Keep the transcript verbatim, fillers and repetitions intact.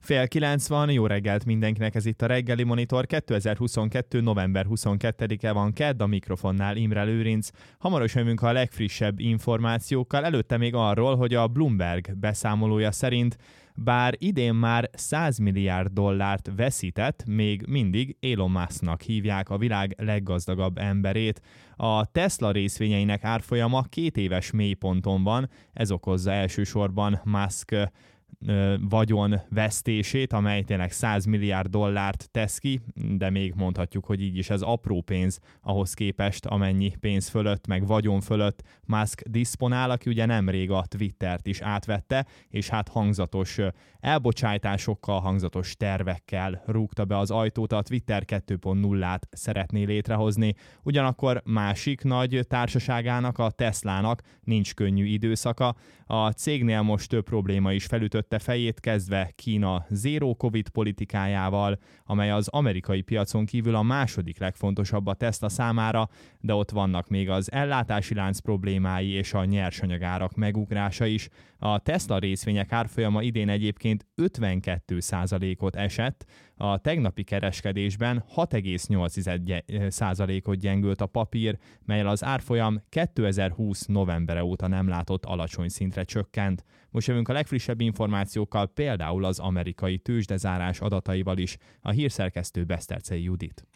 Fél kilenc van, jó reggelt mindenkinek, ez itt a Reggeli Monitor. kétezer-huszonkettő. november huszonkettedike van, kedd, a mikrofonnál Imre Lőrinc. Hamarosan jövünk a legfrissebb információkkal, előtte még arról, hogy a Bloomberg beszámolója szerint bár idén már száz milliárd dollárt veszített, még mindig Elon Musknak hívják a világ leggazdagabb emberét. A Tesla részvényeinek árfolyama két éves mélyponton van, ez okozza elsősorban Musk vagyon vesztését, amely tényleg száz milliárd dollárt tesz ki, de még mondhatjuk, hogy így is ez apró pénz ahhoz képest, amennyi pénz fölött, meg vagyon fölött Musk diszponál, aki ugye nemrég a Twittert is átvette, és hát hangzatos elbocsájtásokkal, hangzatos tervekkel rúgta be az ajtót, a Twitter kettő pont nullát szeretné létrehozni. Ugyanakkor másik nagy társaságának, a Teslának nincs könnyű időszaka. A cégnél most több probléma is felütötte fejét, kezdve Kína zéró Covid politikájával, amely az amerikai piacon kívül a második legfontosabb a Tesla számára, de ott vannak még az ellátási lánc problémái és a nyersanyagárak megugrása is. A Tesla részvények árfolyama idén egyébként ötvenkét százalékot esett, a tegnapi kereskedésben hat egész nyolc százalékot gyengült a papír, melyel az árfolyam kétezer-húsz novembere óta nem látott alacsony szintre csökkent. Most jövünk a legfrissebb információkkal, például az amerikai tőzsdezárás adataival is. A hírszerkesztő Beszterczei Judit.